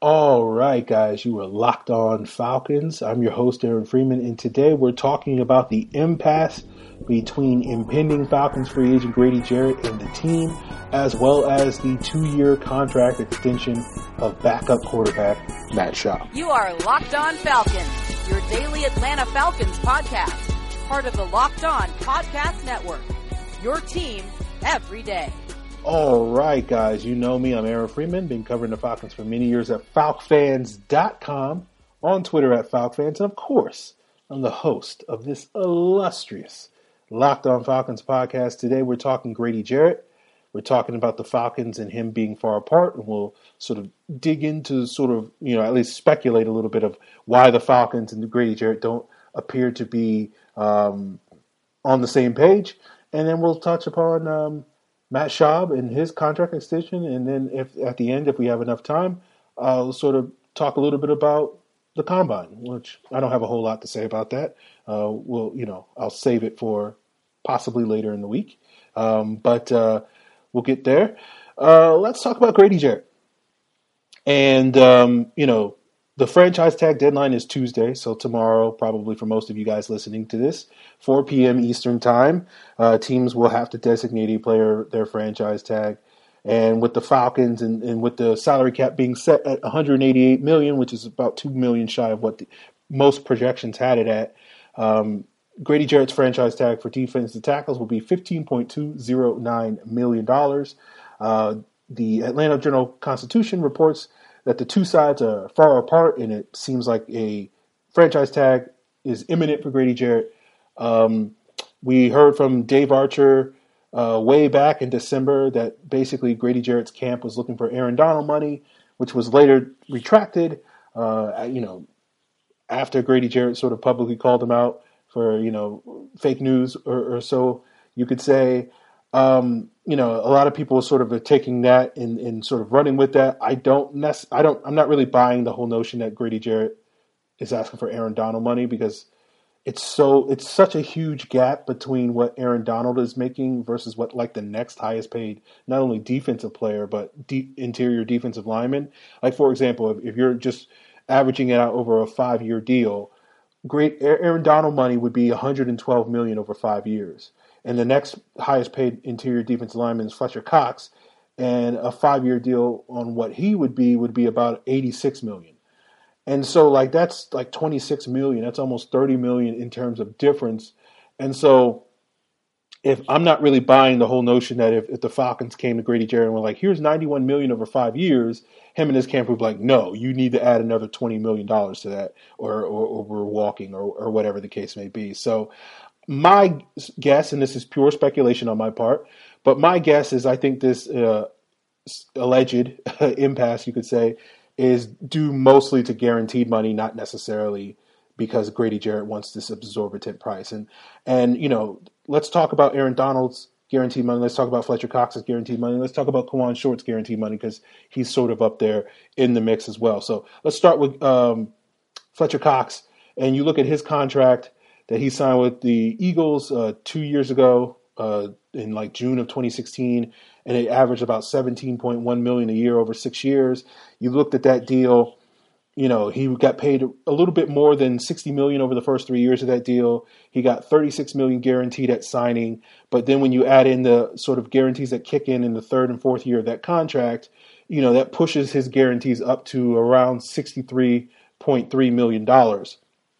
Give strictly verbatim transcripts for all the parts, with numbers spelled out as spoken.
All right, guys, you are locked on Falcons. I'm your host, Aaron Freeman, and today we're talking about the impasse between impending Falcons free agent Grady Jarrett and the team, as well as the two-year contract extension of backup quarterback Matt Schaub. You are Locked On Falcons, your daily Atlanta Falcons podcast, part of the Locked On Podcast Network, your team every day. All right, guys, you know me. I'm Aaron Freeman, been covering the Falcons for many years at falc fans dot com, on Twitter at falcfans, and of course, I'm the host of this illustrious Locked On Falcons podcast. Today we're talking Grady Jarrett. We're talking about the Falcons and him being far apart, and we'll sort of dig into sort of, you know, at least speculate a little bit of why the Falcons and Grady Jarrett don't appear to be um, on the same page. And then we'll touch upon um, Matt Schaub and his contract extension, and then if at the end, if we have enough time, I'll sort of talk a little bit about the combine, which I don't have a whole lot to say about that. Uh, we'll, you know, I'll save it for possibly later in the week, um, but uh, we'll get there. Uh, let's talk about Grady Jarrett, and um, you know, the franchise tag deadline is Tuesday, so tomorrow, probably for most of you guys listening to this, four p.m. Eastern time, uh, teams will have to designate a player their franchise tag. And with the Falcons and, and with the salary cap being set at one hundred eighty-eight million dollars, which is about two million dollars shy of what the, most projections had it at, um, Grady Jarrett's franchise tag for defensive tackles will be fifteen point two zero nine million dollars. Uh, the Atlanta Journal-Constitution reports that the two sides are far apart, and it seems like a franchise tag is imminent for Grady Jarrett. Um, we heard from Dave Archer uh, way back in December that basically Grady Jarrett's camp was looking for Aaron Donald money, which was later retracted, uh, you know, after Grady Jarrett sort of publicly called him out for, you know, fake news or, or so you could say. Um, you know, a lot of people sort of are taking that and, and sort of running with that. I don't, nec- I don't, I'm not really buying the whole notion that Grady Jarrett is asking for Aaron Donald money, because it's so, it's such a huge gap between what Aaron Donald is making versus what like the next highest paid, not only defensive player, but deep interior defensive lineman. Like, for example, if, if you're just averaging it out over a five year deal, great Aaron Donald money would be one hundred twelve million dollars over five years. And the next highest paid interior defensive lineman is Fletcher Cox, and a five-year deal on what he would be would be about eighty-six million dollars. And so, like, that's like twenty-six million dollars. That's almost thirty million dollars in terms of difference. And so, if I'm not really buying the whole notion that if, if the Falcons came to Grady Jarrett and were like, here's ninety-one million dollars over five years, him and his camp would be like, no, you need to add another twenty million dollars to that, or, or, or we're walking, or, or whatever the case may be. So, my guess, and this is pure speculation on my part, but my guess is I think this uh, alleged impasse, you could say, is due mostly to guaranteed money, not necessarily because Grady Jarrett wants this exorbitant price. And, and you know, let's talk about Aaron Donald's guaranteed money. Let's talk about Fletcher Cox's guaranteed money. Let's talk about Kawann Short's guaranteed money, because he's sort of up there in the mix as well. So let's start with um, Fletcher Cox, and you look at his contract that he signed with the Eagles uh, two years ago uh, in like June of twenty sixteen, and it averaged about seventeen point one million dollars a year over six years. You looked at that deal, you know, he got paid a little bit more than sixty million dollars over the first three years of that deal. He got thirty-six million dollars guaranteed at signing, but then when you add in the sort of guarantees that kick in in the third and fourth year of that contract, you know, that pushes his guarantees up to around sixty-three point three million dollars.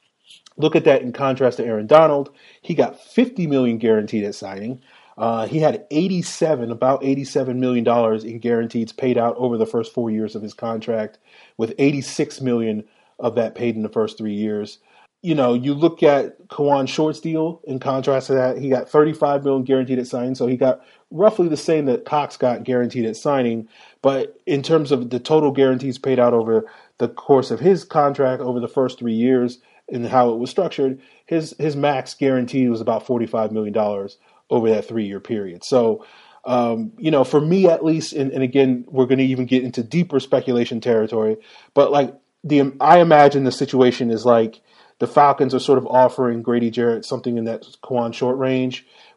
Look at that in contrast to Aaron Donald. He got fifty million dollars guaranteed at signing. Uh, he had eighty-seven, about eighty-seven million dollars in guarantees paid out over the first four years of his contract, with eighty-six million dollars of that paid in the first three years. You know, you look at Kawann Short's deal in contrast to that. He got thirty-five million dollars guaranteed at signing, so he got roughly the same that Cox got guaranteed at signing. But in terms of the total guarantees paid out over the course of his contract over the first three years, and how it was structured, his his max guarantee was about forty-five million dollars over that three-year period. So, um, you know, for me at least, and, and again, we're going to even get into deeper speculation territory, but like the I imagine the situation is like the Falcons are sort of offering Grady Jarrett something in that Kawann Short range,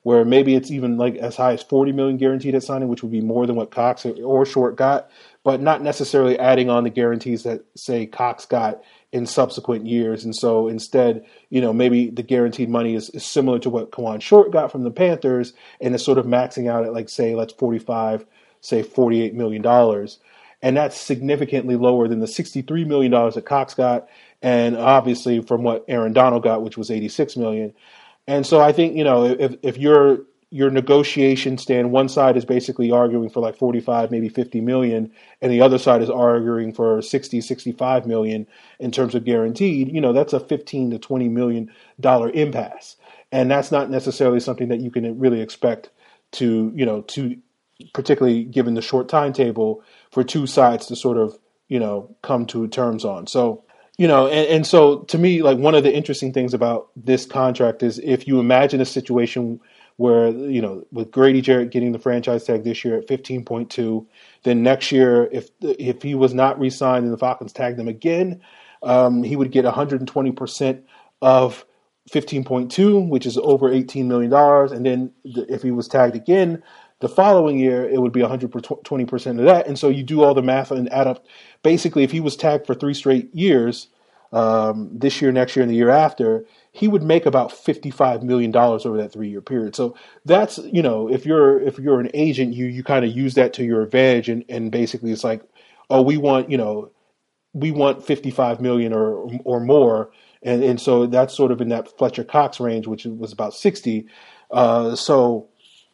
where maybe it's even like as high as forty million guaranteed at signing, which would be more than what Cox or Short got, but not necessarily adding on the guarantees that, say, Cox got in subsequent years. And so instead, you know, maybe the guaranteed money is, is similar to what Kawan Short got from the Panthers, and it's sort of maxing out at, like, say, let's forty-five, say forty-eight million dollars. And that's significantly lower than the sixty-three million dollars that Cox got, and obviously from what Aaron Donald got, which was eighty-six million dollars. And so I think, you know, if if your your negotiation stand, one side is basically arguing for like forty-five, maybe fifty million, and the other side is arguing for sixty, sixty-five million in terms of guaranteed, you know, that's a fifteen to twenty million dollar impasse. And that's not necessarily something that you can really expect to, you know, to particularly given the short timetable for two sides to sort of, you know, come to terms on. So, you know, and, and so to me, like, one of the interesting things about this contract is if you imagine a situation where, you know, with Grady Jarrett getting the franchise tag this year at fifteen point two, then next year, if if he was not re-signed and the Falcons tagged him again, um, he would get one hundred twenty percent of fifteen point two, which is over eighteen million dollars. And then if he was tagged again the following year, it would be one hundred twenty percent of that. And so you do all the math and add up. Basically, if he was tagged for three straight years, um, this year, next year, and the year after, he would make about fifty-five million dollars over that three-year period. So that's, you know, if you're if you're an agent, you you kind of use that to your advantage. And, and basically it's like, oh, we want, you know, we want fifty-five million dollars or or more. And, and so that's sort of in that Fletcher Cox range, which was about sixty. Uh, so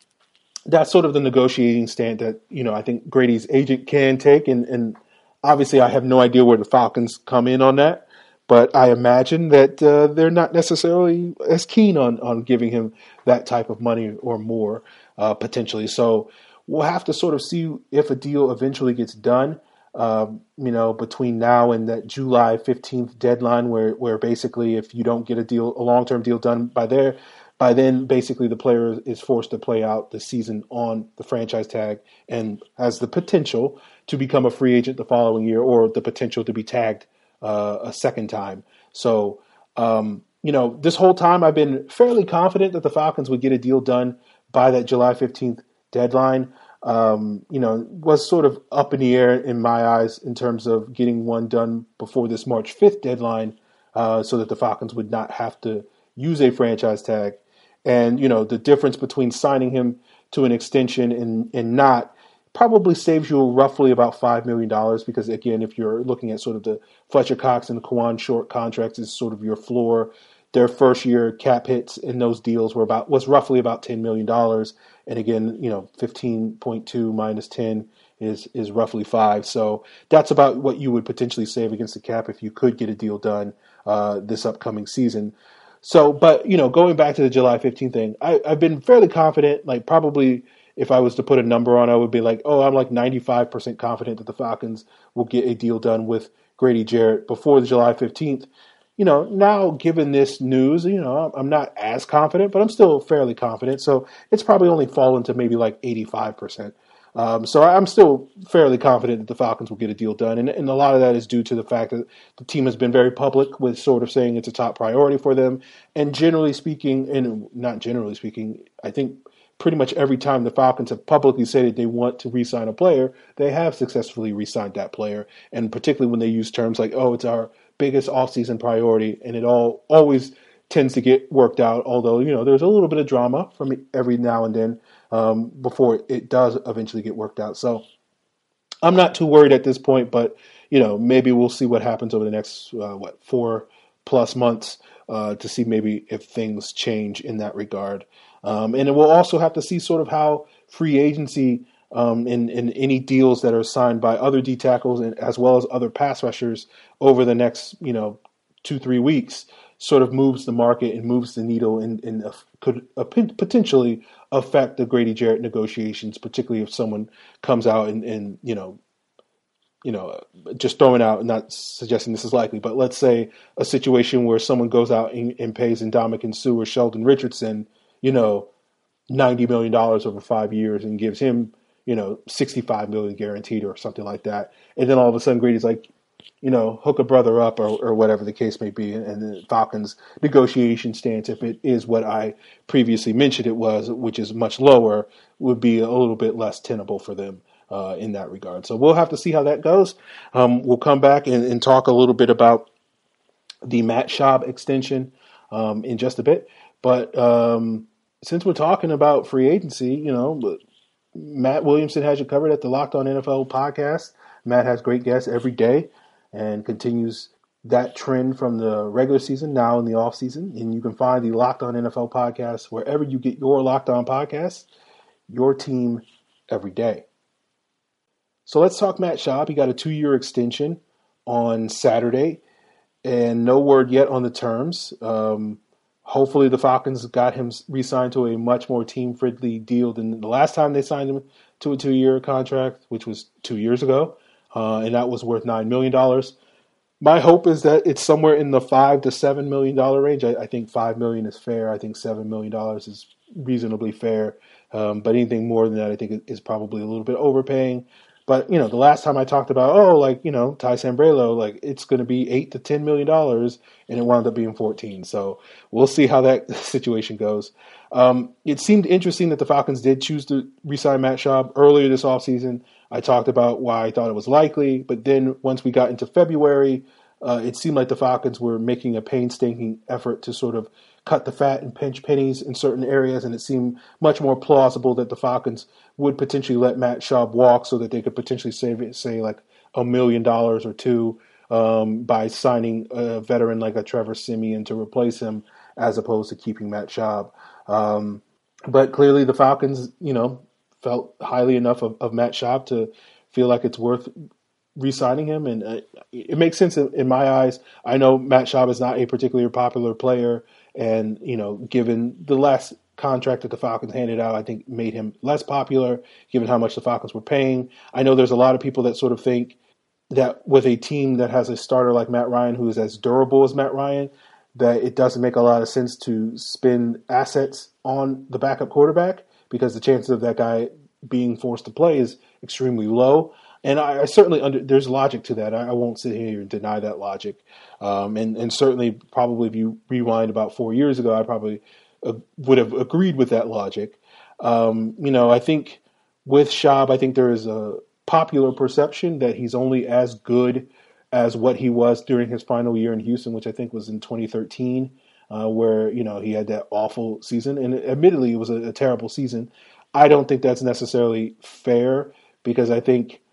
that's sort of the negotiating stand that, you know, I think Grady's agent can take. And, and obviously I have no idea where the Falcons come in on that, but I imagine that uh, they're not necessarily as keen on, on giving him that type of money or more uh, potentially. So we'll have to sort of see if a deal eventually gets done, um, you know, between now and that July fifteenth deadline where, where basically if you don't get a deal, a long-term deal done by there, By then, basically, the player is forced to play out the season on the franchise tag and has the potential to become a free agent the following year or the potential to be tagged uh, a second time. So, um, you know, this whole time I've been fairly confident that the Falcons would get a deal done by that July fifteenth deadline. Um, you know, was sort of up in the air in my eyes in terms of getting one done before this March fifth deadline uh, so that the Falcons would not have to use a franchise tag. And, you know, the difference between signing him to an extension and, and not probably saves you roughly about five million dollars because, again, if you're looking at sort of the Fletcher Cox and the Kawan Short contracts is sort of your floor. Their first year cap hits in those deals were about was roughly about ten million dollars. And, again, you know, fifteen point two minus ten is, is roughly five. So that's about what you would potentially save against the cap if you could get a deal done uh, this upcoming season. So, but, you know, going back to the July fifteenth thing, I, I've been fairly confident, like probably if I was to put a number on, I would be like, oh, I'm like ninety-five percent confident that the Falcons will get a deal done with Grady Jarrett before the July fifteenth. You know, now given this news, you know, I'm not as confident, but I'm still fairly confident. So it's probably only fallen to maybe like eighty-five percent. Um, so I'm still fairly confident that the Falcons will get a deal done. And, and a lot of that is due to the fact that the team has been very public with sort of saying it's a top priority for them. And generally speaking, and not generally speaking, I think pretty much every time the Falcons have publicly said that they want to re-sign a player, they have successfully re-signed that player. And particularly when they use terms like, oh, it's our biggest offseason priority. And it all always tends to get worked out, although, you know, there's a little bit of drama from every now and then. Um, before it does eventually get worked out. So I'm not too worried at this point, but, you know, maybe we'll see what happens over the next, uh, what, four plus months uh, to see maybe if things change in that regard. Um, and we'll also have to see sort of how free agency um, and, and any deals that are signed by other D tackles and as well as other pass rushers over the next, you know, two, three weeks sort of moves the market and moves the needle and, and uh, could uh, potentially affect the Grady Jarrett negotiations, particularly if someone comes out and, and you know, you know, just throwing out, not suggesting this is likely, but let's say a situation where someone goes out and, and pays Ndamukong Suh or Sheldon Richardson, you know, ninety million dollars over five years and gives him, you know, sixty-five million dollars guaranteed or something like that. And then all of a sudden Grady's like, you know, hook a brother up or, or whatever the case may be. And the Falcons' negotiation stance, if it is what I previously mentioned it was, which is much lower, would be a little bit less tenable for them uh, in that regard. So we'll have to see how that goes. Um, we'll come back and, and talk a little bit about the Matt Schaub extension um, in just a bit. But um, since we're talking about free agency, you know, Matt Williamson has you covered at the Locked On N F L podcast. Matt has great guests every day and continues that trend from the regular season now in the off season. And you can find the Locked On N F L podcast wherever you get your Locked On podcasts, your team every day. So let's talk Matt Schaub. He got a two-year extension on Saturday and no word yet on the terms. Um, hopefully the Falcons got him re-signed to a much more team-friendly deal than the last time they signed him to a two-year contract, which was two years ago. Uh, and that was worth nine million dollars. My hope is that it's somewhere in the five to seven million dollars range. I, I think five million dollars is fair. I think seven million dollars is reasonably fair. Um, but anything more than that, I think is probably a little bit overpaying. But, you know, the last time I talked about, oh, like, you know, Ty Sambrailo, like it's going to be eight to ten million dollars, and it wound up being fourteen. So we'll see how that situation goes. Um, it seemed interesting that the Falcons did choose to re-sign Matt Schaub earlier this offseason. I talked about why I thought it was likely, but then once we got into February, uh, it seemed like the Falcons were making a painstaking effort to sort of cut the fat and pinch pennies in certain areas, and it seemed much more plausible that the Falcons would potentially let Matt Schaub walk so that they could potentially save, say, like a million dollars or two um, by signing a veteran like a Trevor Siemian to replace him as opposed to keeping Matt Schaub. Um, but clearly the Falcons, you know, felt highly enough of, of Matt Schaub to feel like it's worth re-signing him. And uh, it makes sense in, in my eyes. I know Matt Schaub is not a particularly popular player. And, you know, given the last contract that the Falcons handed out, I think made him less popular, given how much the Falcons were paying. I know there's a lot of people that sort of think that with a team that has a starter like Matt Ryan, who is as durable as Matt Ryan, that it doesn't make a lot of sense to spend assets on the backup quarterback because the chances of that guy being forced to play is extremely low. And I, I certainly under, there's logic to that. I, I won't sit here and deny that logic. Um, and, and certainly, probably if you rewind about four years ago, I probably uh, would have agreed with that logic. Um, you know, I think with Schaub, I think there is a popular perception that he's only as good as what he was during his final year in Houston, which I think was in twenty thirteen, uh, where, you know, he had that awful season. And admittedly, it was a, a terrible season. I don't think that's necessarily fair because I think,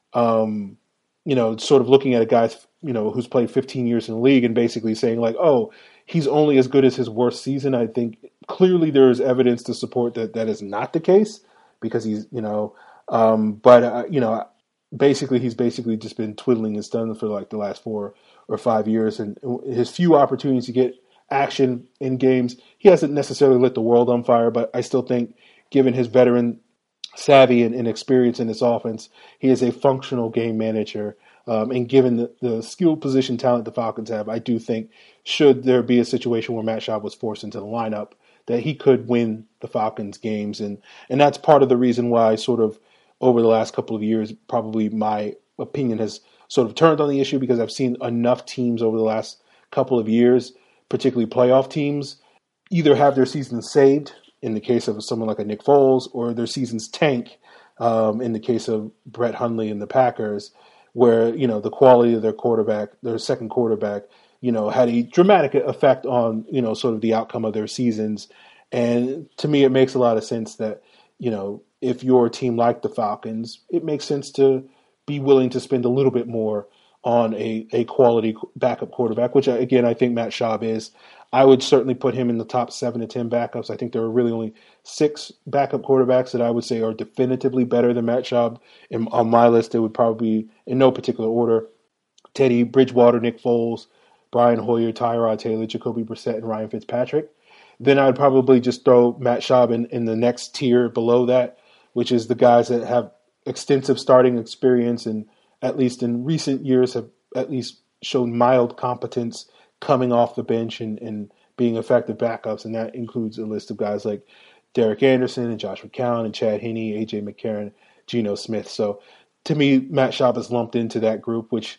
um, you know, sort of looking at a guy, you know, who's played fifteen years in the league and basically saying like, oh, he's only as good as his worst season. I think clearly there is evidence to support that that is not the case because he's, you know, um, but, uh, you know, basically he's basically just been twiddling his thumbs for like the last four or five years. And his few opportunities to get action in games, he hasn't necessarily lit the world on fire, but I still think given his veteran savvy and, and experience in this offense, he is a functional game manager. Um, and given the, the skill position talent the Falcons have, I do think should there be a situation where Matt Schaub was forced into the lineup, that he could win the Falcons games. And, and that's part of the reason why sort of over the last couple of years, probably my opinion has sort of turned on the issue because I've seen enough teams over the last couple of years, particularly playoff teams, either have their season saved in the case of someone like a Nick Foles or their seasons tank um, in the case of Brett Hundley and the Packers, where, you know, the quality of their quarterback, their second quarterback, you know, had a dramatic effect on, you know, sort of the outcome of their seasons. And to me, it makes a lot of sense that, you know, if you're a team like the Falcons, it makes sense to be willing to spend a little bit more on a, a quality backup quarterback, which, again, I think Matt Schaub is. I would certainly put him in the top seven to ten backups. I think there are really only six backup quarterbacks that I would say are definitively better than Matt Schaub. And on my list, it would probably be, in no particular order, Teddy Bridgewater, Nick Foles, Brian Hoyer, Tyrod Taylor, Jacoby Brissett, and Ryan Fitzpatrick. Then I'd probably just throw Matt Schaub in, in the next tier below that, which is the guys that have extensive starting experience and at least in recent years have at least shown mild competence coming off the bench and, and being effective backups. And that includes a list of guys like Derek Anderson and Josh McCown and Chad Henne, A J McCarron, Geno Smith. So to me, Matt Schaub is lumped into that group, which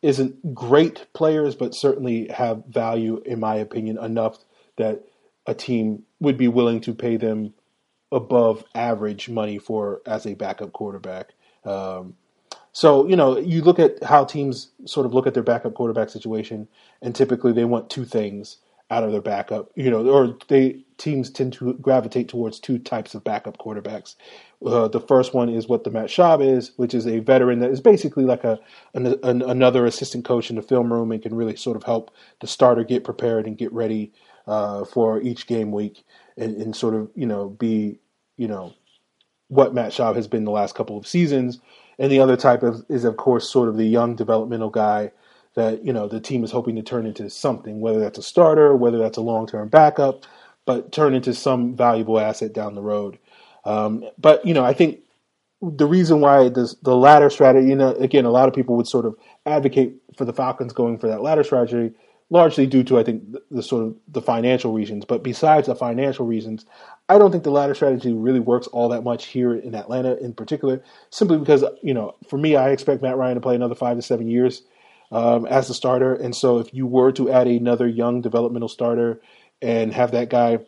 isn't great players, but certainly have value, in my opinion, enough that a team would be willing to pay them above average money for as a backup quarterback. Um, so, you know, you look at how teams sort of look at their backup quarterback situation, and typically they want two things out of their backup, you know, or they teams tend to gravitate towards two types of backup quarterbacks. Uh, the first one is what the Matt Schaub is, which is a veteran that is basically like a an, an, another assistant coach in the film room and can really sort of help the starter get prepared and get ready uh, for each game week and, and sort of, you know, be, you know, what Matt Schaub has been the last couple of seasons. And the other type of, is, of course, sort of the young developmental guy that, you know, the team is hoping to turn into something, whether that's a starter, whether that's a long-term backup, but turn into some valuable asset down the road. Um, but, you know, I think the reason why this, the latter strategy, you know, again, a lot of people would sort of advocate for the Falcons going for that latter strategy, largely due to, I think, the, the sort of the financial reasons. But besides the financial reasons, I don't think the latter strategy really works all that much here in Atlanta in particular, simply because, you know, for me, I expect Matt Ryan to play another five to seven years um, as the starter. And so if you were to add another young developmental starter and have that guy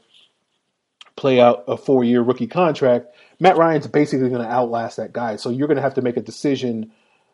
play out a four-year rookie contract, Matt Ryan's basically going to outlast that guy. So you're going to have to make a decision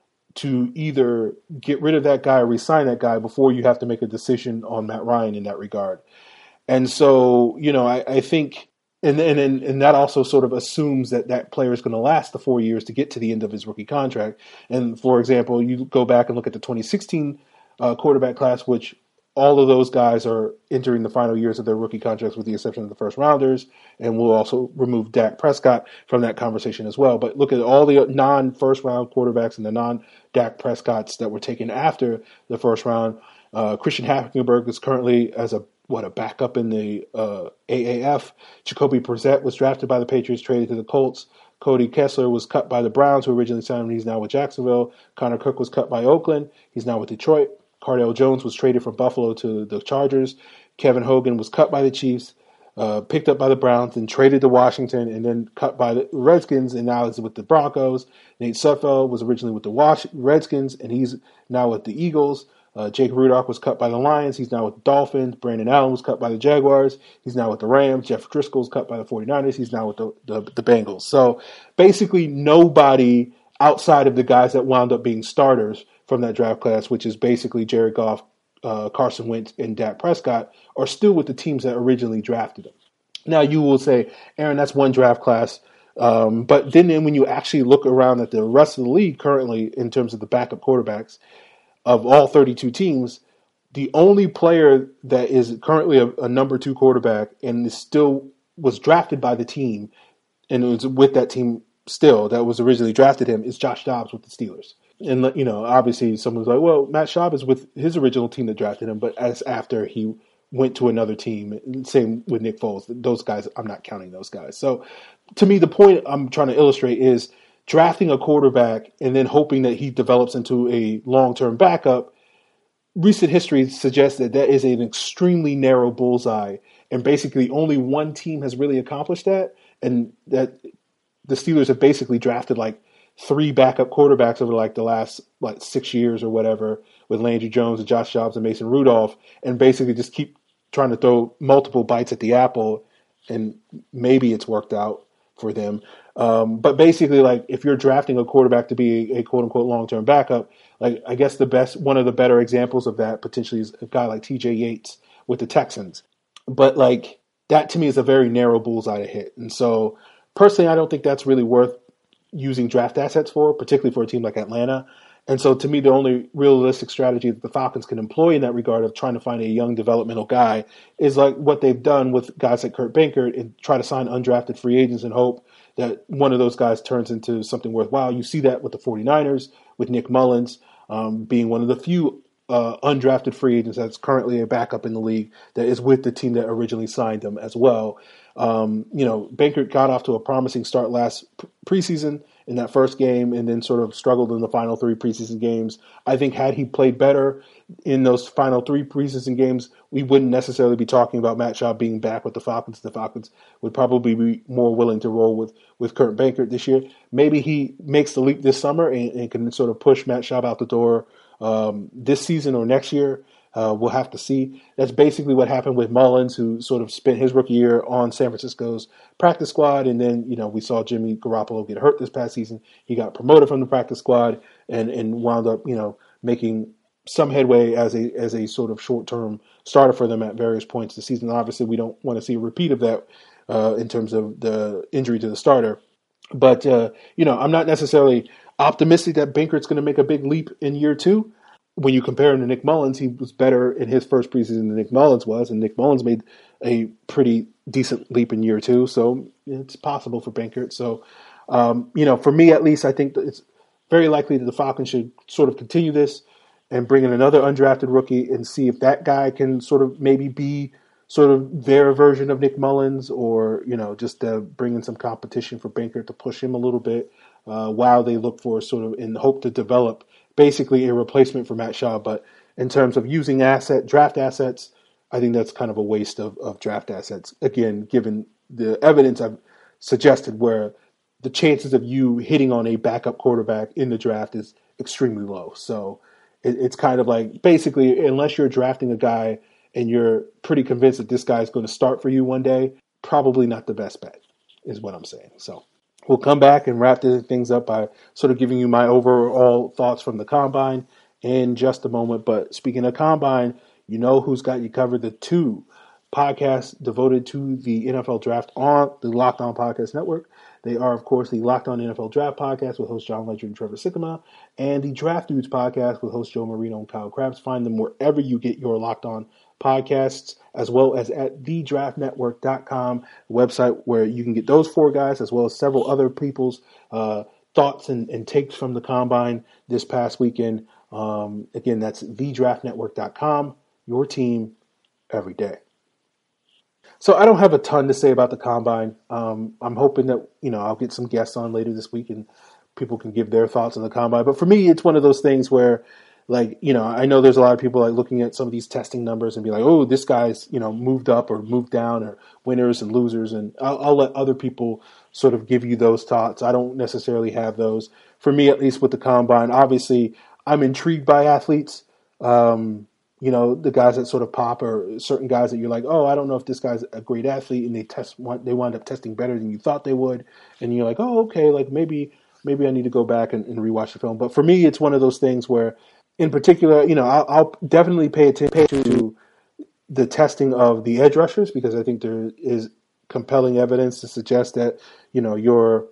to either get rid of that guy or re-sign that guy before you have to make a decision on Matt Ryan in that regard. And so, you know, I, I think, and, and and that also sort of assumes that that player is going to last the four years to get to the end of his rookie contract. And for example, you go back and look at the twenty sixteen uh, quarterback class, which all of those guys are entering the final years of their rookie contracts with the exception of the first rounders. And we'll also remove Dak Prescott from that conversation as well. But look at all the non-first round quarterbacks and the non-Dak Prescotts that were taken after the first round. Uh, Christian Hackenberg is currently as a what a backup in the uh, A A F. Jacoby Brissett was drafted by the Patriots, traded to the Colts. Cody Kessler was cut by the Browns, who originally signed him. He's now with Jacksonville. Connor Cook was cut by Oakland. He's now with Detroit. Cardale Jones was traded from Buffalo to the Chargers. Kevin Hogan was cut by the Chiefs, uh, picked up by the Browns, and traded to Washington, and then cut by the Redskins, and now is with the Broncos. Nate Sudfeld was originally with the Was- Redskins, and he's now with the Eagles. Uh, Jake Rudock was cut by the Lions. He's now with the Dolphins. Brandon Allen was cut by the Jaguars. He's now with the Rams. Jeff Driscoll was cut by the 49ers. He's now with the, the, the Bengals. So basically nobody outside of the guys that wound up being starters from that draft class, which is basically Jared Goff, uh, Carson Wentz, and Dak Prescott, are still with the teams that originally drafted them. Now you will say, Aaron, that's one draft class. Um, but then, then when you actually look around at the rest of the league currently in terms of the backup quarterbacks, of all thirty-two teams, the only player that is currently a, a number two quarterback and is still was drafted by the team and was with that team still that was originally drafted him is Josh Dobbs with the Steelers. And, you know, obviously someone's like, well, Matt Schaub is with his original team that drafted him, but as after he went to another team, same with Nick Foles. Those guys, I'm not counting those guys. So to me, the point I'm trying to illustrate is drafting a quarterback and then hoping that he develops into a long-term backup. Recent history suggests that that is an extremely narrow bullseye, and basically only one team has really accomplished that, and that the Steelers have basically drafted like three backup quarterbacks over like the last like six years or whatever with Landry Jones and Josh Dobbs and Mason Rudolph, and basically just keep trying to throw multiple bites at the apple, and maybe it's worked out for them. Um, but basically, like, if you're drafting a quarterback to be a, a quote-unquote long-term backup, like, I guess the best, one of the better examples of that potentially is a guy like T J Yates with the Texans. But, like, that to me is a very narrow bullseye to hit. And so, personally, I don't think that's really worth using draft assets for, particularly for a team like Atlanta. And so, to me, the only realistic strategy that the Falcons can employ in that regard of trying to find a young developmental guy is like what they've done with guys like Kurt Benkert and try to sign undrafted free agents and hope that one of those guys turns into something worthwhile. You see that with the 49ers, with Nick Mullins um, being one of the few uh, undrafted free agents that's currently a backup in the league that is with the team that originally signed him as well. Um, you know, Benkert got off to a promising start last preseason in that first game and then sort of struggled in the final three preseason games. I think had he played better in those final three preseason games, we wouldn't necessarily be talking about Matt Schaub being back with the Falcons. The Falcons would probably be more willing to roll with, with Kurt Benkert this year. Maybe he makes the leap this summer and, and can sort of push Matt Schaub out the door um, this season or next year. Uh, we'll have to see. That's basically what happened with Mullins, who sort of spent his rookie year on San Francisco's practice squad. And then, you know, we saw Jimmy Garoppolo get hurt this past season. He got promoted from the practice squad and, and wound up, you know, making some headway as a as a sort of short-term starter for them at various points this season. Obviously, we don't want to see a repeat of that uh, in terms of the injury to the starter. But, uh, you know, I'm not necessarily optimistic that Benkert's going to make a big leap in year two. When you compare him to Nick Mullins, he was better in his first preseason than Nick Mullins was, and Nick Mullins made a pretty decent leap in year two, so it's possible for Benkert. So, um, you know, for me at least, I think that it's very likely that the Falcons should sort of continue this and bring in another undrafted rookie and see if that guy can sort of maybe be sort of their version of Nick Mullins, or, you know, just uh, bring in some competition for Benkert to push him a little bit uh, while they look for sort of in hope to develop basically a replacement for Matt Schaub. But in terms of using asset draft assets, I think that's kind of a waste of, of draft assets. Again, given the evidence I've suggested where the chances of you hitting on a backup quarterback in the draft is extremely low. So it, it's kind of like basically, unless you're drafting a guy and you're pretty convinced that this guy is going to start for you one day, probably not the best bet is what I'm saying. So we'll come back and wrap things up by sort of giving you my overall thoughts from the Combine in just a moment. But speaking of Combine, you know who's got you covered. The two podcasts devoted to the N F L Draft on the Locked On Podcast Network. They are, of course, the Locked On N F L Draft Podcast with host John Ledger and Trevor Sikkema, and the Draft Dudes Podcast with host Joe Marino and Kyle Krabs. Find them wherever you get your Locked On podcasts, as well as at the draft network dot com website, where you can get those four guys as well as several other people's uh, thoughts and, and takes from the Combine this past weekend. Um, again, that's the draft network dot com, your team every day. So I don't have a ton to say about the Combine. Um, I'm hoping that, you know, I'll get some guests on later this week and people can give their thoughts on the Combine. But for me, it's one of those things where, like, you know, I know there's a lot of people like looking at some of these testing numbers and be like, oh, this guy's, you know, moved up or moved down, or winners and losers. And I'll, I'll let other people sort of give you those thoughts. I don't necessarily have those. For me, at least with the Combine, obviously I'm intrigued by athletes. Um, you know, the guys that sort of pop, or certain guys that you're like, oh, I don't know if this guy's a great athlete, and they test, they wind up testing better than you thought they would. And you're like, oh, okay, like maybe, maybe I need to go back and, and rewatch the film. But for me, it's one of those things where, in particular, you know, I'll, I'll definitely pay attention to the testing of the edge rushers, because I think there is compelling evidence to suggest that, you know, your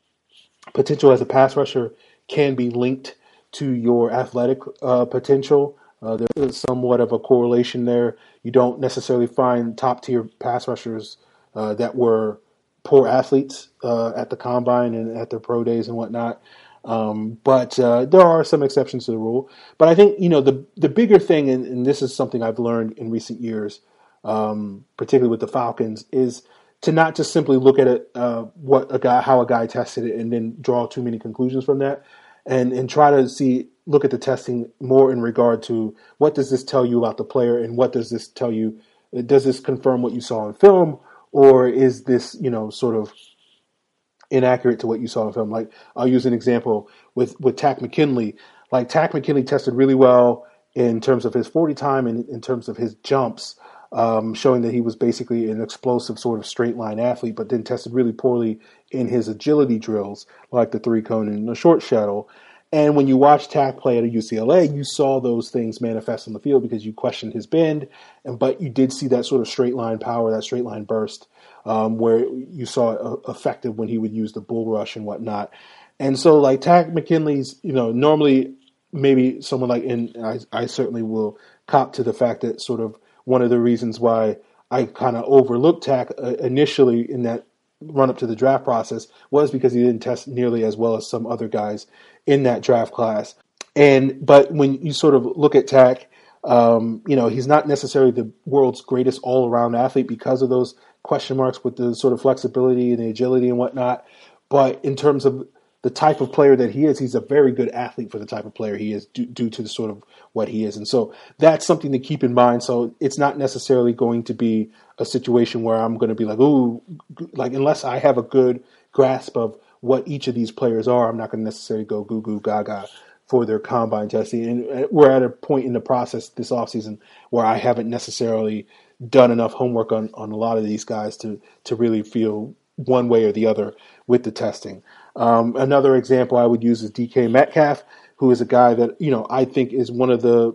potential as a pass rusher can be linked to your athletic uh, potential. Uh, there is somewhat of a correlation there. You don't necessarily find top-tier pass rushers uh, that were poor athletes uh, at the Combine and at their pro days and whatnot. Um, but uh, there are some exceptions to the rule. But I think, you know, the the bigger thing, and, and this is something I've learned in recent years, um, particularly with the Falcons, is to not just simply look at it, uh, what a guy, how a guy tested it, and then draw too many conclusions from that, and and try to see, look at the testing more in regard to what does this tell you about the player, and what does this tell you? Does this confirm what you saw in film, or is this, you know, sort of inaccurate to what you saw in film? Like, I'll use an example with, with Takk McKinley. Like, Takk McKinley tested really well in terms of his forty time and in terms of his jumps, um, showing that he was basically an explosive sort of straight line athlete, but then tested really poorly in his agility drills, like the three cone and the short shuttle. And when you watch Takk play at U C L A, you saw those things manifest on the field because you questioned his bend, and but you did see that sort of straight line power, that straight line burst, um, where you saw it effective when he would use the bull rush and whatnot. And so, like, Takk McKinley's, you know, normally maybe someone like, and I, I certainly will cop to the fact that sort of one of the reasons why I kind of overlooked Takk uh, initially in that run up to the draft process was because he didn't test nearly as well as some other guys in that draft class. And but when you sort of look at Takk, um, you know, he's not necessarily the world's greatest all-around athlete because of those question marks with the sort of flexibility and the agility and whatnot. But in terms of the type of player that he is, he's a very good athlete for the type of player he is due, due to the sort of what he is. And so that's something to keep in mind. So it's not necessarily going to be a situation where I'm going to be like, ooh, like, unless I have a good grasp of what each of these players are, I'm not going to necessarily go goo goo gaga for their combine testing. And we're at a point in the process this offseason where I haven't necessarily done enough homework on, on a lot of these guys to, to really feel one way or the other with the testing. Um, another example I would use is D K Metcalf, who is a guy that, you know, I think is one of the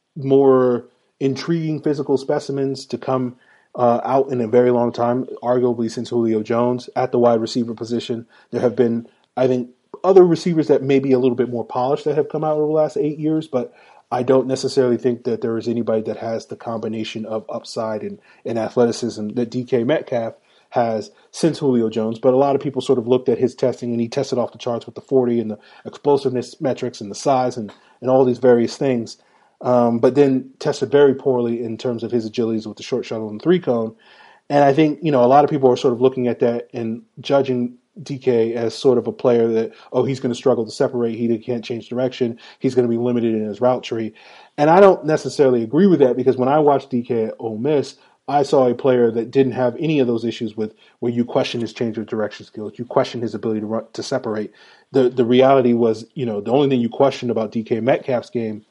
more intriguing physical specimens to come uh, out in a very long time, arguably since Julio Jones at the wide receiver position. There have been, I think, other receivers that may be a little bit more polished that have come out over the last eight years, but I don't necessarily think that there is anybody that has the combination of upside and, and athleticism that D K Metcalf has since Julio Jones. But a lot of people sort of looked at his testing, and he tested off the charts with the forty and the explosiveness metrics and the size and, and all these various things, um, but then tested very poorly in terms of his agilities with the short shuttle and three cone. And I think, you know, a lot of people are sort of looking at that and judging D K as sort of a player that, oh, he's going to struggle to separate. He can't change direction. He's going to be limited in his route tree. And I don't necessarily agree with that, because when I watched D K at Ole Miss, I saw a player that didn't have any of those issues with where you question his change of direction skills. You question his ability to run, to separate. The the reality was, you know, the only thing you questioned about D K Metcalf's game,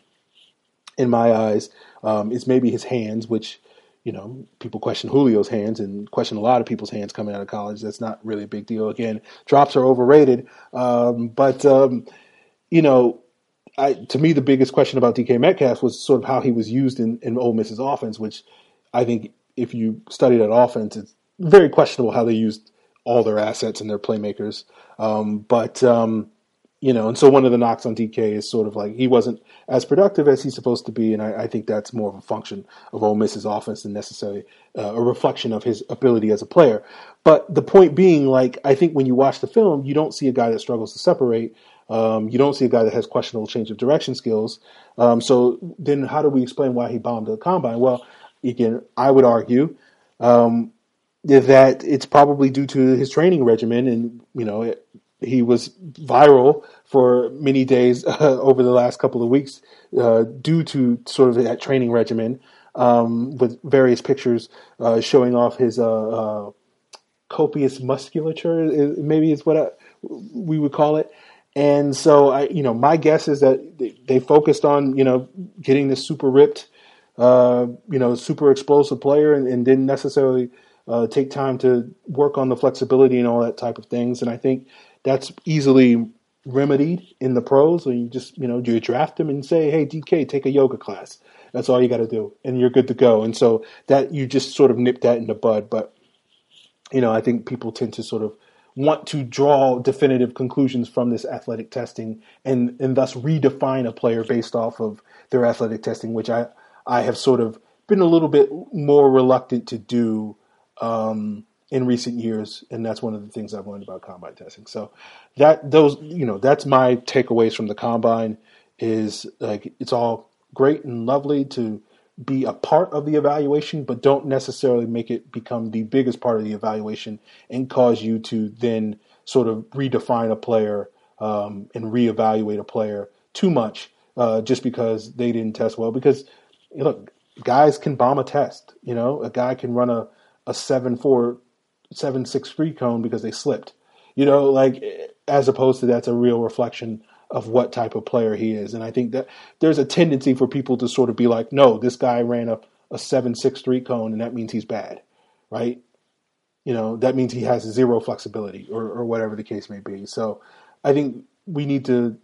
in my eyes, um, is maybe his hands, which, you know, people question Julio's hands and question a lot of people's hands coming out of college. That's not really a big deal. Again, drops are overrated. Um, but, um, you know, I, to me, the biggest question about D K Metcalf was sort of how he was used in, in Ole Miss's offense, which I think if you study that offense, it's very questionable how they used all their assets and their playmakers. Um, but, um, you know, and so one of the knocks on D K is sort of like he wasn't as productive as he's supposed to be, and I, I think that's more of a function of Ole Miss's offense than necessarily uh, a reflection of his ability as a player. But the point being, like, I think when you watch the film, you don't see a guy that struggles to separate. Um, you don't see a guy that has questionable change of direction skills. Um, so then how do we explain why he bombed the combine? Well, again, I would argue um, that it's probably due to his training regimen, and, you know, it, he was viral for many days uh, over the last couple of weeks uh, due to sort of that training regimen, um, with various pictures uh, showing off his uh, uh, copious musculature, maybe is what I, we would call it. And so, I, you know, my guess is that they, they focused on, you know, getting this super ripped, uh, you know, super explosive player, and, and didn't necessarily uh, take time to work on the flexibility and all that type of things. And I think that's easily remedied in the pros. So you just, you know, you draft him and say, hey, D K, take a yoga class. That's all you got to do, and you're good to go. And so that you just sort of nip that in the bud. But, you know, I think people tend to sort of want to draw definitive conclusions from this athletic testing and, and thus redefine a player based off of their athletic testing, which I, I have sort of been a little bit more reluctant to do um, in recent years. And that's one of the things I've learned about combine testing. So that those, you know, that's my takeaways from the combine is like, it's all great and lovely to be a part of the evaluation, but don't necessarily make it become the biggest part of the evaluation and cause you to then sort of redefine a player um, and reevaluate a player too much uh, just because they didn't test well. Because, look, guys can bomb a test. You know, a guy can run a, a seven four, seven six three cone because they slipped. You know, like, as opposed to that's a real reflection of what type of player he is. And I think that there's a tendency for people to sort of be like, no, this guy ran a, a seven six three cone and that means he's bad, right? You know, that means he has zero flexibility or, or whatever the case may be. So I think we need to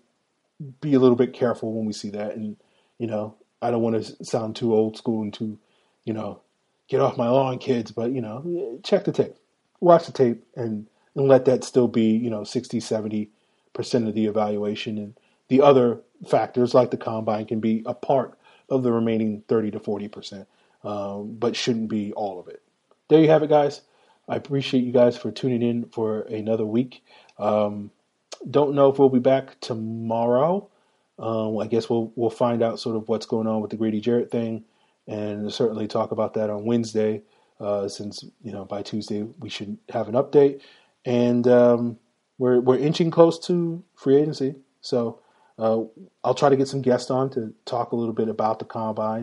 be a little bit careful when we see that. And, you know, I don't want to sound too old school and too, you know, get off my lawn, kids, but, you know, check the tape, watch the tape, and, and let that still be, you know, sixty, seventy percent of the evaluation, and the other factors like the combine can be a part of the remaining thirty to forty percent, um, but shouldn't be all of it. There you have it, guys. I appreciate you guys for tuning in for another week. Um, don't know if we'll be back tomorrow. Um, I guess we'll we'll find out sort of what's going on with the Grady Jarrett thing, and certainly talk about that on Wednesday, uh, since, you know, by Tuesday we should have an update. And um, We're we're inching close to free agency, so uh, I'll try to get some guests on to talk a little bit about the combine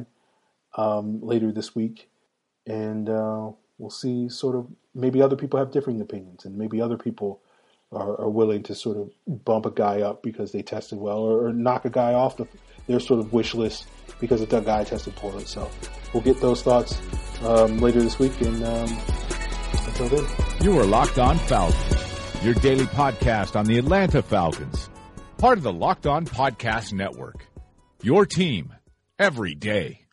um, later this week, and uh, we'll see. Sort of maybe other people have differing opinions, and maybe other people are, are willing to sort of bump a guy up because they tested well, or, or knock a guy off the, their sort of wish list because the guy tested poorly. So we'll get those thoughts um, later this week, and um, until then. You are Locked On Falcons, your daily podcast on the Atlanta Falcons, part of the Locked On Podcast Network, your team every day.